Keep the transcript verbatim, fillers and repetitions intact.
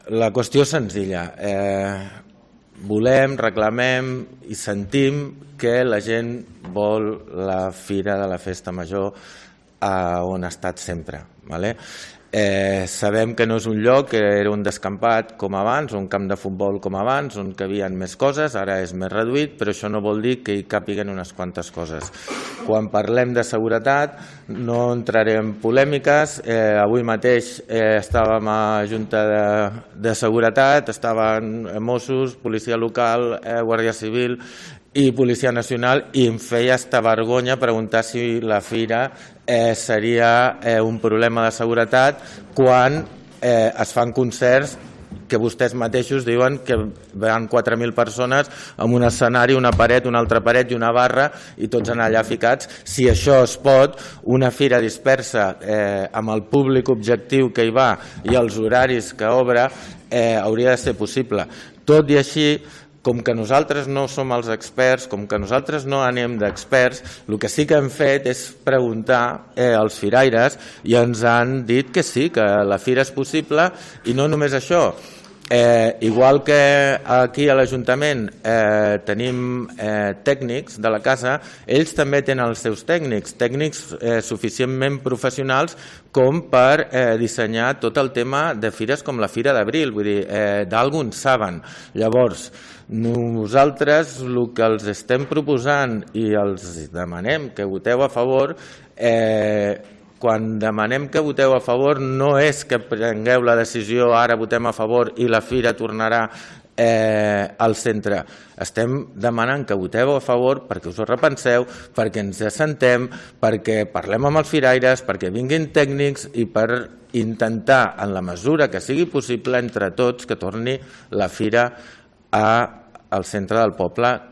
La qüestió és senzilla. Eh, volem, reclamem i sentim que la gent vol la Fira de la Festa Major a on ha estat sempre. Vale? Eh, sabem que no és un lloc que era un descampat com abans, un camp de futbol com abans, on cabien més coses, ara és més reduït, però això no vol dir que hi càpiguen unes quantes coses. Quan parlem de seguretat, no entraré en polèmiques. Eh, avui mateix eh, estàvem a Junta de, de Seguretat, estaven Mossos, Policia Local, eh, Guàrdia Civil i Policia Nacional, i em feia esta vergonya preguntar si la Fira eh, seria eh, un problema de seguretat quan eh, es fan concerts que vostès mateixos diuen que van quatre mil persones amb un escenari, una paret, una altra paret i una barra i tots en allà ficats. Si això es pot, una fira dispersa eh, amb el públic objectiu que hi va i els horaris que obre, eh, hauria de ser possible. Tot i així, com que nosaltres no som els experts, com que nosaltres no anem d'experts, el que sí que hem fet és preguntar eh, als firaires i ens han dit que sí, que la fira és possible, i no només això. Eh, igual que aquí a l'Ajuntament eh, tenim eh, tècnics de la casa, ells també tenen els seus tècnics, tècnics eh, suficientment professionals com per eh, dissenyar tot el tema de fires com la Fira d'Abril, vull dir, eh, d'algun saben. Llavors, nosaltres el que els estem proposant i els demanem que voteu a favor, eh, quan demanem que voteu a favor no és que prengueu la decisió ara votem a favor i la fira tornarà eh, al centre. Estem demanant que voteu a favor perquè us ho repenseu, perquè ens assentem, perquè parlem amb els firaires, perquè vinguin tècnics i per intentar, en la mesura que sigui possible, entre tots, que torni la fira a al centre del poble.